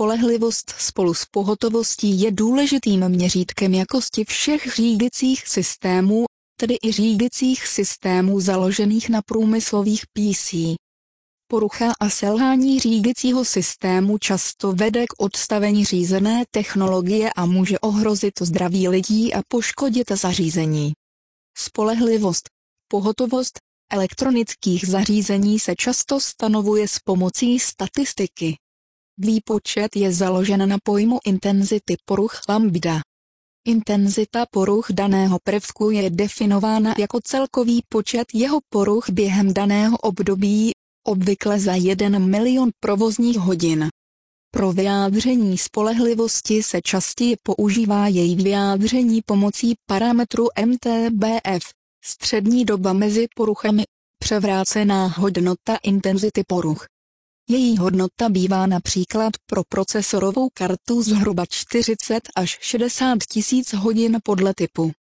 Spolehlivost spolu s pohotovostí je důležitým měřítkem jakosti všech řídicích systémů, tedy i řídicích systémů založených na průmyslových PC. Porucha a selhání řídicího systému často vede k odstavení řízené technologie a může ohrozit zdraví lidí a poškodit zařízení. Spolehlivost, pohotovost elektronických zařízení se často stanovuje s pomocí statistiky. Výpočet je založen na pojmu intenzity poruch lambda. Intenzita poruch daného prvku je definována jako celkový počet jeho poruch během daného období, obvykle za 1 milion provozních hodin. Pro vyjádření spolehlivosti se častěji používá její vyjádření pomocí parametru MTBF, střední doba mezi poruchami, převrácená hodnota intenzity poruch. Její hodnota bývá například pro procesorovou kartu zhruba 40 až 60 tisíc hodin podle typu.